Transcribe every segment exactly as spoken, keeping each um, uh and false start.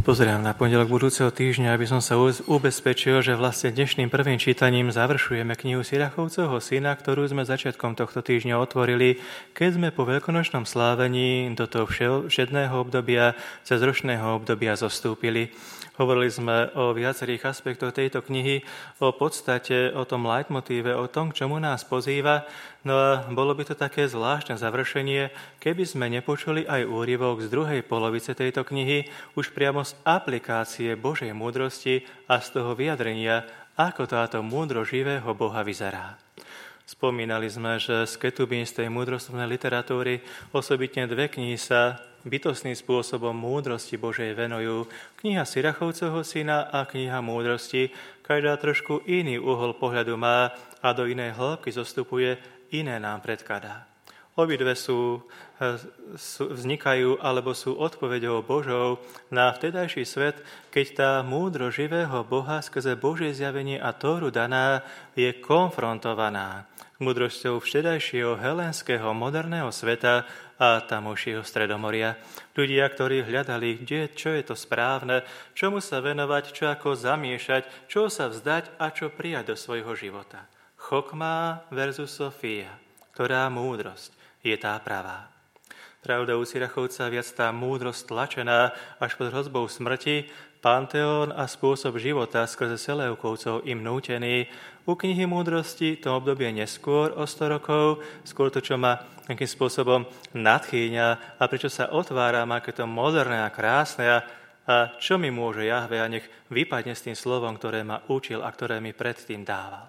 Pozerám na pondelok budúceho týždňa, aby som sa ubezpečil, že vlastne dnešným prvým čítaním završujeme knihu Sirachovcovho syna, ktorú sme začiatkom tohto týždňa otvorili, keď sme po veľkonočnom slávení do toho všedného obdobia, cez ročného obdobia zostúpili. Hovorili sme o viacerých aspektoch tejto knihy, o podstate, o tom leitmotíve, o tom, k čomu nás pozýva. No a bolo by to také zvláštne završenie, keby sme nepočuli aj úryvok z druhej polovice tejto knihy, už priamo z aplikácie Božej múdrosti a z toho vyjadrenia, ako táto múdro živého Boha vyzerá. Spomínali sme, že z ketubín z tej múdrostnej literatúry osobitne dve knihy sa bytostným spôsobom múdrosti Božej venujú. Kniha Sirachovcovho syna a kniha múdrosti. Každá trošku iný uhol pohľadu má a do inej hĺbky zostupuje, iné nám predkladá. Obidve sú, sú, vznikajú alebo sú odpoveďou Božou na vtedajší svet, keď tá múdro živého Boha skrze Božie zjavenie a Tóru daná je konfrontovaná múdrosťou vtedajšieho helenského moderného sveta a tamojšieho Stredomoria. Ľudia, ktorí hľadali, kde, čo je to správne, čomu sa venovať, čo ako zamiešať, čo sa vzdať a čo prijať do svojho života. Chokmá versus Sofia, ktorá múdrosť je tá pravá. Pravda u Sirachovca viac tá múdrosť tlačená až pod hrozbou smrti, panteón a spôsob života skrze Seleukovcov im nútený. U knihy múdrosti to obdobie neskôr o sto rokov, skôr to, čo ma nejakým spôsobom nadchýňa a prečo sa otváram, aké to moderné a krásne a, a čo mi môže Jahve a nech vypadne s tým slovom, ktoré ma učil a ktoré mi predtým dával.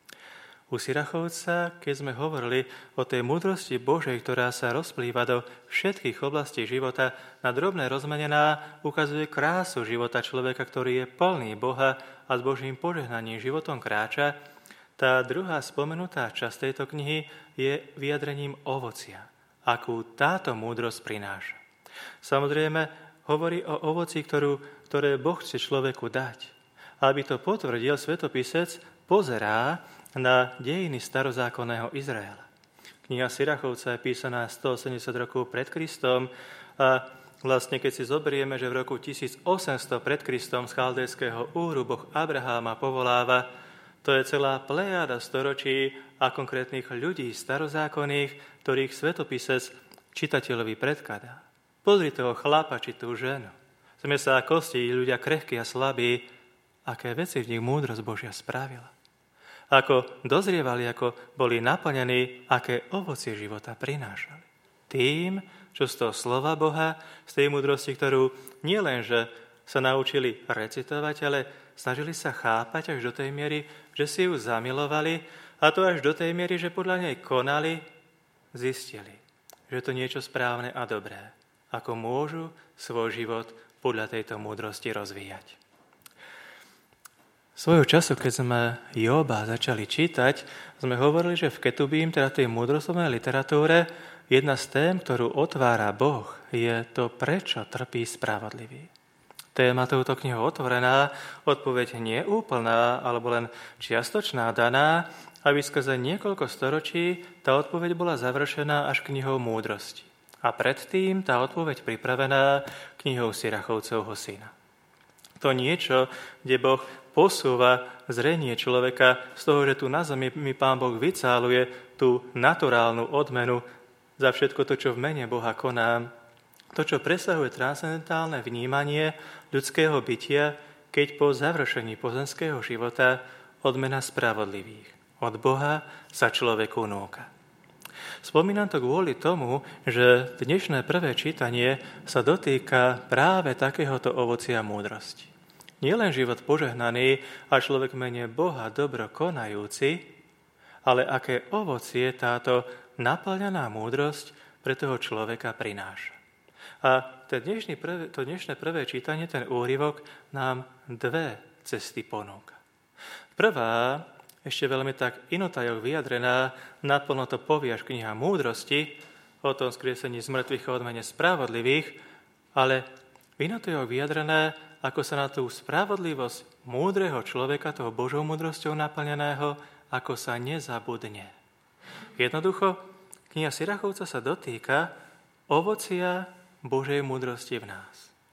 U Sirachovca, keď sme hovorili o tej múdrosti Božej, ktorá sa rozplýva do všetkých oblastí života, na drobné rozmenená ukazuje krásu života človeka, ktorý je plný Boha a s Božím požehnaním životom kráča, tá druhá spomenutá časť tejto knihy je vyjadrením ovocia, akú táto múdrosť prináša. Samozrejme, hovorí o ovoci, ktorú, ktoré Boh chce človeku dať. Aby to potvrdil, svetopisec pozerá na dejiny starozákonného Izraela. Kniha Sirachovca je písaná stoosemdesiat rokov pred Kristom a vlastne keď si zoberieme, že v roku tisícosemsto pred Kristom z chaldejského Úru Boh Abraháma povoláva, to je celá plejáda storočí a konkrétnych ľudí starozákonných, ktorých svetopisec čitateľovi predkladá. Pozri toho chlapa či tú ženu. Sme sa kosti, ľudia krehkí a slabí, aké veci v nich múdrosť Božia spravila. Ako dozrievali, ako boli naplnení, aké ovocie života prinášali. Tým, čo z toho slova Boha, z tej múdrosti, ktorú nielenže sa naučili recitovať, ale snažili sa chápať až do tej miery, že si ju zamilovali, a to až do tej miery, že podľa nej konali, zistili, že to niečo správne a dobré, ako môžu svoj život podľa tejto múdrosti rozvíjať. Svojho času, keď sme Joba začali čítať, sme hovorili, že v Ketubím, teda tej múdrostnej literatúre, jedna z tém, ktorú otvára Boh, je to, prečo trpí spravodlivý. Téma touto knihu otvorená, odpoveď nie úplná, alebo len čiastočná daná, aby skrze niekoľko storočí tá odpoveď bola završená až knihou múdrosti. A predtým tá odpoveď pripravená knihou Sirachovcovho syna. To niečo, kde Boh posúva zrenie človeka z toho, že tu na zemi mi Pán Boh vycáluje tú naturálnu odmenu za všetko to, čo v mene Boha konám. To, čo presahuje transcendentálne vnímanie ľudského bytia, keď po završení pozemského života odmena spravodlivých od Boha sa človeku núka. Spomínam to kvôli tomu, že dnešné prvé čítanie sa dotýka práve takéhoto ovocia múdrosti. Nielen život požehnaný a človek v mene Boha dobro konajúci, ale aké ovocie táto naplňaná múdrosť pre toho človeka prináša. A to dnešné prvé, to dnešné prvé čítanie, ten úryvok, nám dve cesty ponúka. Prvá, ešte veľmi tak inotajok vyjadrená, naplno to povie až kniha múdrosti, o tom skriesení z mŕtvych a odmene spravodlivých, ale inotajok vyjadrené, ako sa na tú spravodlivosť múdreho človeka, toho Božou múdrosťou naplneného, ako sa nezabudne. Jednoducho, kniha Sirachovca sa dotýka ovocia Božej múdrosti v nás.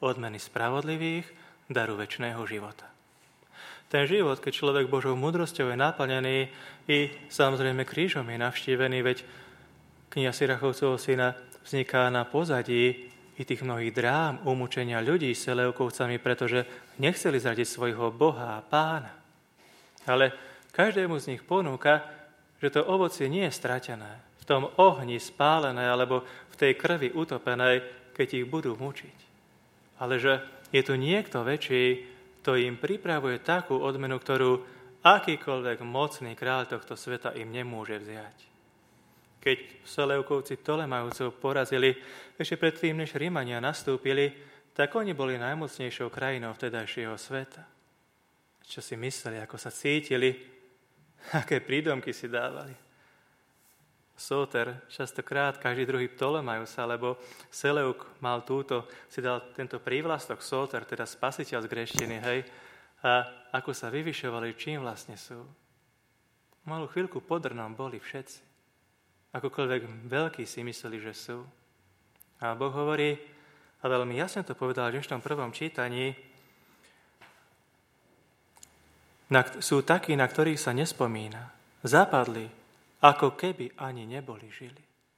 odmeny spravodlivých, daru večného života. Ten život, keď človek Božou múdrosťou je naplnený i samozrejme krížom je navštívený, veď kniha Sirachovcovho syna vzniká na pozadí i tých mnohých drám umúčenia ľudí s Seleukovcami, pretože nechceli zradiť svojho Boha a Pána. Ale každému z nich ponúka, že to ovocie nie je stratené, v tom ohni spálené alebo v tej krvi utopenej, keď ich budú mučiť. Ale že je tu niekto väčší, kto im pripravuje takú odmenu, ktorú akýkoľvek mocný kráľ tohto sveta im nemôže vziať. Keď Seleukovci Ptolemajúcov porazili ešte predtým, než Rimania nastúpili, tak oni boli najmocnejšou krajinou vtedajšieho sveta. Čo si mysleli, ako sa cítili, aké prídomky si dávali. Sóter, častokrát každý druhý Ptolemajus, alebo Seleuk mal túto, si dal tento prívlastok Sóter, teda spasiteľ z gréštiny, hej, a ako sa vyvyšovali, čím vlastne sú. Malú chvíľku podrnom boli všetci. Akokoľvek veľkí si mysleli, že sú. A Boh hovorí, a veľmi jasne to povedal v dnešnom prvom čítaní, na, sú takí, na ktorých sa nespomína. Zapadli, ako keby ani neboli žili.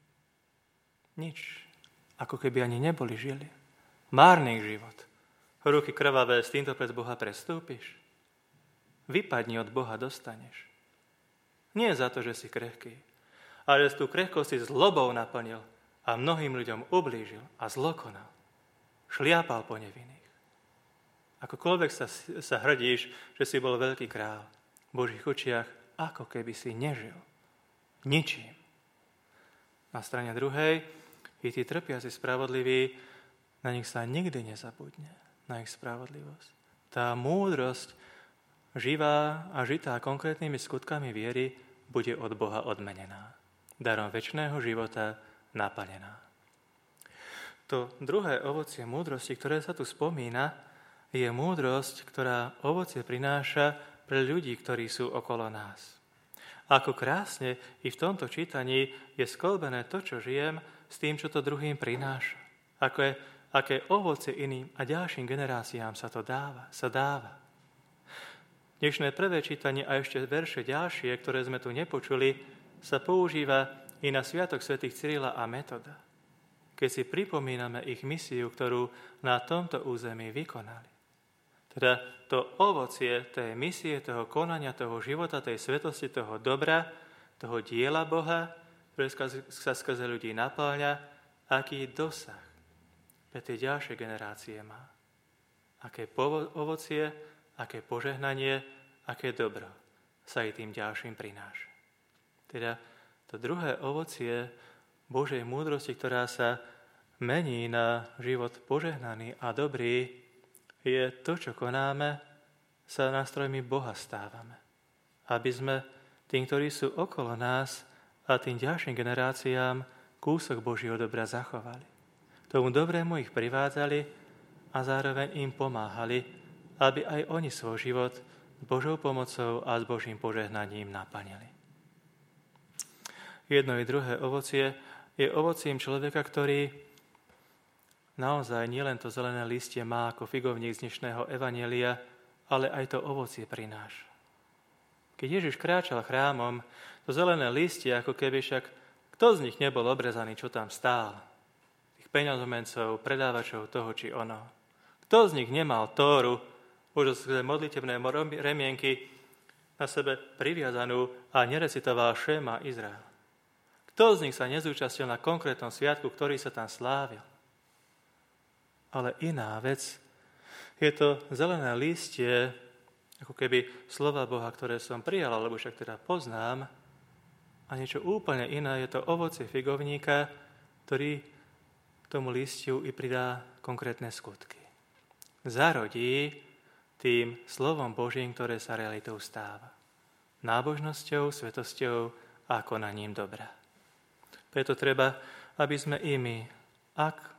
Nič. Ako keby ani neboli žili. Márny život. Ruky krvavé, s týmto pred Boha prestúpiš. Vypadni od Boha, dostaneš. Nie za to, že si krehký, ale že tú krehkosť si zlobou naplnil a mnohým ľuďom ublížil a zlokonal. Šliapal po nevinných. Akokoľvek sa, sa hrdíš, že si bol veľký král, v Božích očiach, ako keby si nežil. Ničím. Na strane druhej, i tí trpiaci spravodliví, na nich sa nikdy nezabudne, na ich spravodlivosť. Tá múdrosť, živá a žitá konkrétnymi skutkami viery, bude od Boha odmenená. Darom večného života naplnená. To druhé ovocie múdrosti, ktoré sa tu spomína, je múdrosť, ktorá ovocie prináša pre ľudí, ktorí sú okolo nás. Ako krásne i v tomto čítaní je sklbené to, čo žijem, s tým, čo to druhým prináša. Ako je, aké ovocie iným a ďalším generáciám sa to dáva, sa dáva. Dnešné prvé čítanie a ešte verše ďalšie, ktoré sme tu nepočuli, sa používa i na sviatok svätých Cyrila a Metoda, keď si pripomíname ich misiu, ktorú na tomto území vykonali. Teda to ovocie tej misie, toho konania, toho života, tej svetosti, toho dobra, toho diela Boha, ktoré sa skrze ľudí napĺňa, aký dosah pre tie ďalšie generácie má. Aké ovocie, aké požehnanie, aké dobro sa i tým ďalším prináša. Teda to druhé ovocie Božej múdrosti, ktorá sa mení na život požehnaný a dobrý, je to, čo konáme, sa nástrojmi Boha stávame. Aby sme tým, ktorí sú okolo nás a tým ďalším generáciám kúsok Božieho dobra zachovali. Tomu dobrému ich privádzali a zároveň im pomáhali, aby aj oni svoj život s Božou pomocou a s Božím požehnaním naplnili. Jedno i druhé ovocie je ovocím človeka, ktorý naozaj nielen to zelené listie má ako figovník z dnešného evanjelia, ale aj to ovocie prináša. Keď Ježiš kráčal chrámom, to zelené listie, ako keby však kto z nich nebol obrezaný, čo tam stál? Tých peňazomencov, predávačov toho či ono. Kto z nich nemal Tóru, už z modlitebné remienky na sebe priviazanú a nerecitoval Šema Izrael? Kto z nich sa nezúčastnil na konkrétnom sviatku, ktorý sa tam slávil? Ale iná vec je to zelené listie, ako keby slova Boha, ktoré som prijal, alebo však teda poznám, a niečo úplne iné je to ovocie figovníka, ktorý k tomu listiu i pridá konkrétne skutky. Zarodí tým slovom Božím, ktoré sa realitou stáva. Nábožnosťou, svetosťou a konaním dobra. Preto treba, aby sme i my, ak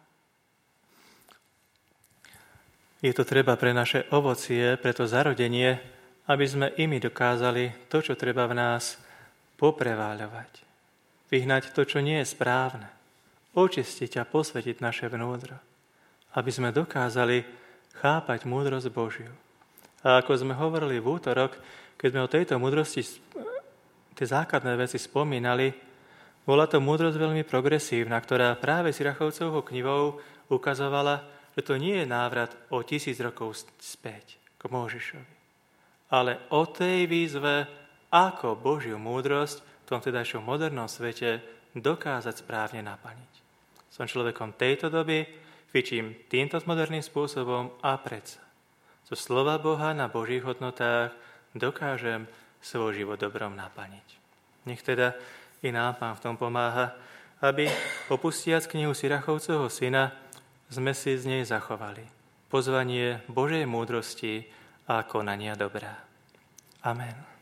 je to treba pre naše ovocie, pre to zarodenie, aby sme i my dokázali to, čo treba v nás, popreváľovať. Vyhnať to, čo nie je správne. Očistiť a posvetiť naše vnútro. aby sme dokázali chápať múdrosť Božiu. A ako sme hovorili v útorok, keď sme o tejto múdrosti, tie základné veci spomínali, bola to múdrosť veľmi progresívna, ktorá práve Sirachovcovou knihou ukazovala, že to nie je návrat o tisíc rokov späť k Mojžišovi, ale o tej výzve, ako Božiu múdrosť v tom tedajšom modernom svete dokázať správne naplniť. Som človekom tejto doby, fičím týmto moderným spôsobom a predsa zo slova Boha na Božích hodnotách dokážem svoj život dobrom naplniť. Nech teda i nám Pán v tom pomáha, aby opustiac knihu Sirachovcovho syna sme si z nej zachovali pozvanie Božej múdrosti a konania dobrá. Amen.